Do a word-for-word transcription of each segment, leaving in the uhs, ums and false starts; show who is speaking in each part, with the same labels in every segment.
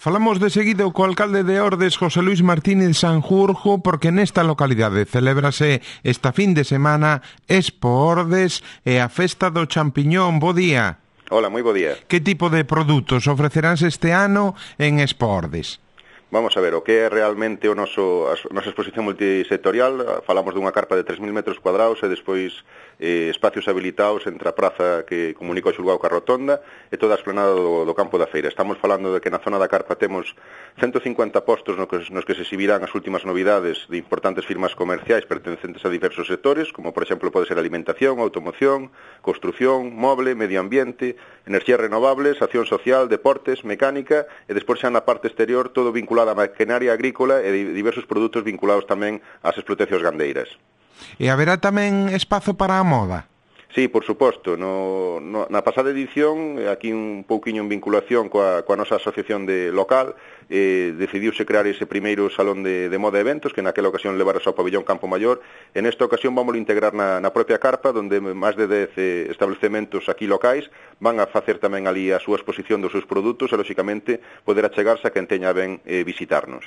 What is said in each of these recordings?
Speaker 1: Falamos de seguido co alcalde de Ordes, José Luís Martínez Sanjurjo, porque nesta localidade celébrase esta fin de semana Expo Ordes e a Festa do Champiñón. Bo día.
Speaker 2: Hola, moi bo día.
Speaker 1: Que tipo de produtos ofreceránse este ano en Expo Ordes?
Speaker 2: Vamos a ver, o que é realmente o noso, a nosa exposición multisectorial. Falamos dunha carpa de tres mil metros cuadrados e despois eh, espacios habilitados entre a praza que comunica o xulgado ca rotonda e toda a esplanada do, do campo da feira. Estamos falando de que na zona da carpa temos ciento cincuenta postos no que, nos que se exhibirán as últimas novidades de importantes firmas comerciais pertencentes a diversos sectores, como por exemplo pode ser alimentación, automoción, construción, moble, medio ambiente, enerxías renovables, acción social, deportes, mecánica e despois xa na parte exterior todo vinculado a maquinaria agrícola e diversos produtos vinculados tamén ás explotacións gandeiras.
Speaker 1: E haberá tamén espazo para a moda?
Speaker 2: Sí, por suposto. No, no, na pasada edición, aquí un pouquiño en vinculación coa, coa nosa asociación de local, eh, decidiuse crear ese primeiro salón de, de moda e eventos, que naquela ocasión levaras ao pabellón Campo Maior. En esta ocasión vamos a integrar na, na propia carpa, donde máis de dez eh, establecementos aquí locais van a facer tamén ali a súa exposición dos seus produtos e, lóxicamente, poder achegarse a quen teña ben eh, visitarnos.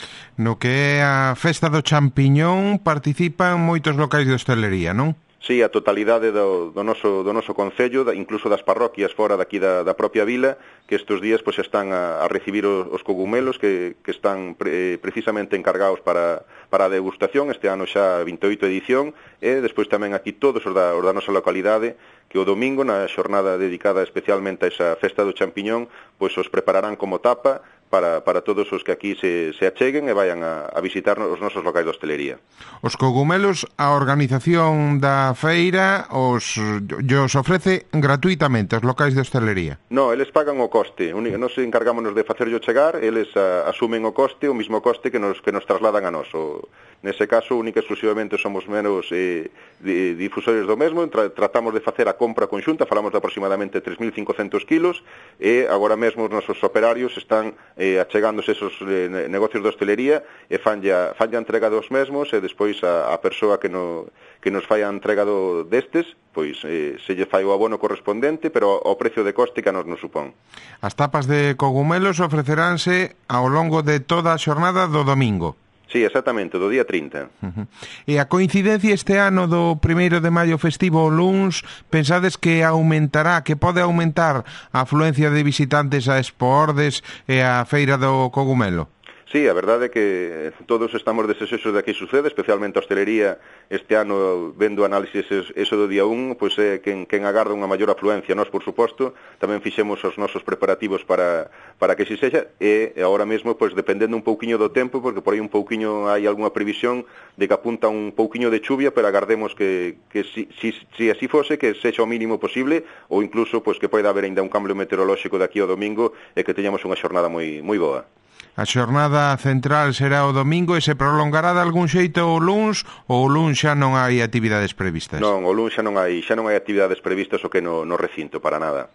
Speaker 1: No que é a Festa do Champiñón participan moitos locais de hostelería, non?
Speaker 2: Sí, a totalidade do, do, noso, do noso concello, incluso das parroquias fora daqui da, da propia vila, que estes días pois, están a, a recibir os, os cogumelos que, que están pre, precisamente encargados para, para a degustación. Este ano xa vinte e oito edición, e despois tamén aquí todos os da, os da nosa localidade, que o domingo, na xornada dedicada especialmente a esa Festa do Champiñón, pois os prepararán como tapa para, para todos os que aquí se, se acheguen e vayan a, a visitar os nosos locais de hostelería.
Speaker 1: Os cogumelos, a organización da feira os, os ofrece gratuitamente os locais de hostelería?
Speaker 2: No, eles pagan o coste. Nos encargámonos de facerlo chegar, eles a, asumen o coste, o mismo coste que nos, que nos trasladan a nós. O, nese caso, única e exclusivamente somos menos eh, difusores do mesmo. Tra, tratamos de facer a compra conxunta, falamos de aproximadamente tres mil cincocentos kilos, e agora mesmo os nosos operarios están eh, achegándose esos eh, negocios de hostelería e fan ya, fan ya entrega dos mesmos, e despois a, a persoa que, no, que nos fai a entrega do, destes, pois eh, se lle fai o abono correspondente, pero ao precio de coste que a nos nos supón.
Speaker 1: As tapas de cogumelos ofreceránse ao longo de toda a xornada do domingo.
Speaker 2: Sí, exactamente, do día trinta.
Speaker 1: Uh-huh. E a coincidencia este ano do primeiro de maio festivo o luns, pensades que aumentará, que pode aumentar a afluencia de visitantes a Expo Ordes e a Feira do Cogumelo?
Speaker 2: Sí, a verdade é que todos estamos desexosos de que sucede, especialmente a hostelería este ano, vendo análisis eso do día un, pois é quen, quen agarda unha maior afluencia. Nós, por suposto, tamén fixemos os nosos preparativos para, para que si sexa, e agora mesmo, pois, dependendo un pouquiño do tempo, porque por aí un pouquiño hai algunha previsión de que apunta un pouquiño de chuvia, pero agardemos que, que si, si, si así fose, que sexa o mínimo posible, ou incluso pois, que poida haber ainda un cambio meteorolóxico daqui ao domingo e que teñamos unha xornada moi, moi boa.
Speaker 1: A xornada central será o domingo e se prolongará de algún xeito o luns, ou o luns xa non hai actividades previstas?
Speaker 2: Non, o luns xa non hai, xa non hai actividades previstas o que no, no recinto, para nada.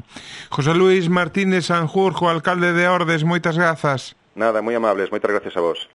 Speaker 1: José Luís Martínez Sanjurjo, alcalde de Ordes, moitas grazas.
Speaker 2: Nada, moi amables, moitas gracias a vos.